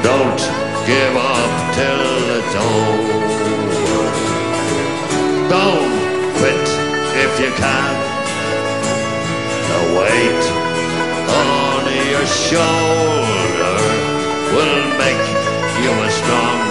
Don't give up till it's over. Don't quit if you can. The weight on your shoulder will make you a strong